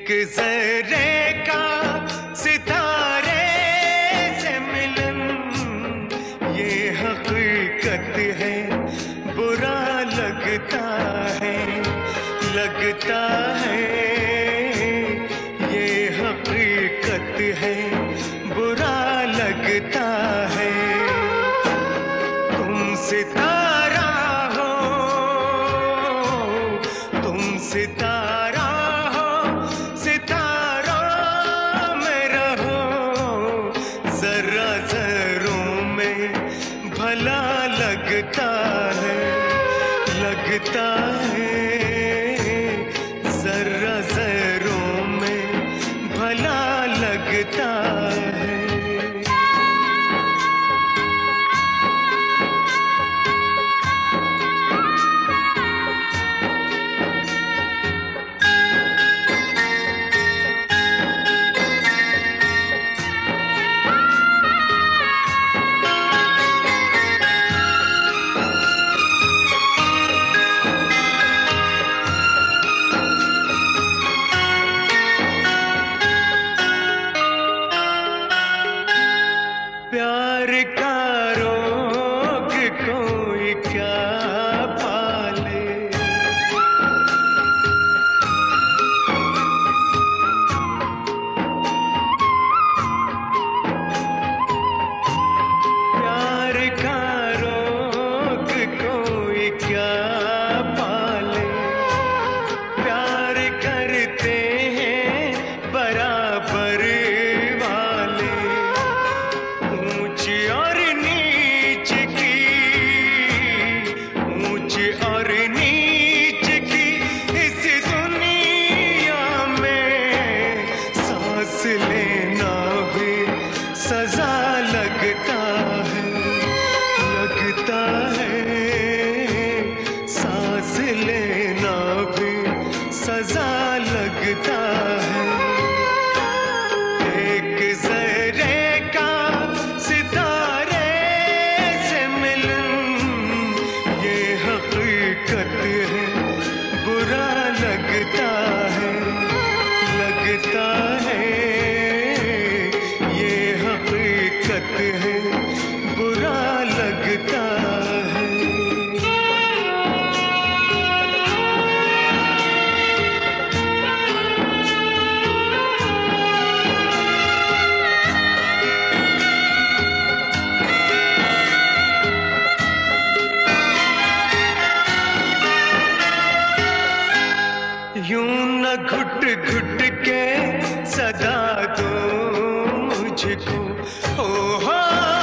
एक जर्रे का सितारे से मिलन, ये हकीकत है, बुरा लगता है, लगता है। ये हकीकत है, बुरा लगता है। तुम सितारा हो, तुम सितारा हो, सितारों में रहो, जरा जरों में भला लगता है, लगता है। जरा जरों में भला लगता है। प्यार का रोग कोई क्या पाले, प्यार का रोग कोई क्या पाले। प्यार करते हैं बराबर वाले, ऊंच और नीच की, ऊंच और नीच की इस दुनिया में सांस लेना भी सजा लगता है, लगता है। सांस लेना भी सजा लगता है। एक जर्रे का सितारे से मिलन, ये हकीकत है, बुरा लगता है, लगता है। ये हकीकत है, बुरा लगता है। यूं न घुट घुट के सदा दो मुझको, ओ हो,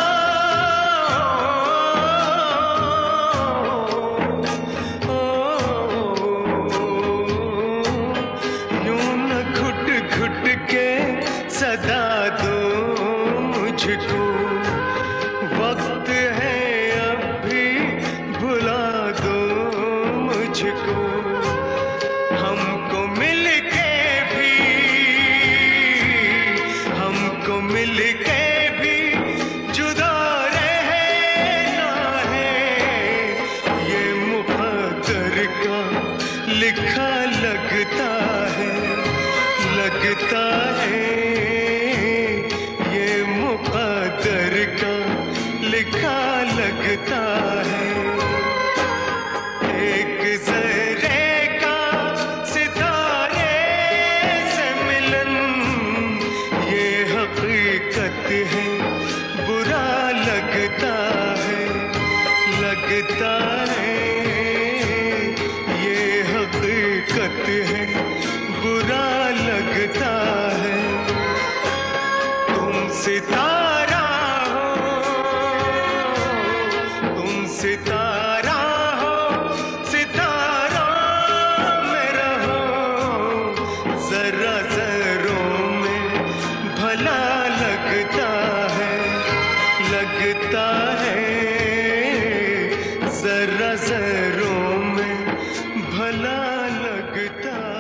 यूं न घुट घुट के सदा दो मुझको। वक्त है अब भी भुला दो मुझको। हमको मिलके भी, हमको मिलके भी जुदा रहना है, ये मुक़द्दर का लिखा लगता है, लगता है। ये मुक़द्दर का लिखा लगता है। एक जर्रे का सितारे से मिलन, ये हकीकत है, बुरा लगता है, लगता है। ये हकीकत है, बुरा लगता है। तुम सितारा हो, तुम सितारा हो, सितारों में रहो, जरा जरों में भला लगता है, लगता है। जरा जरों में भला लगता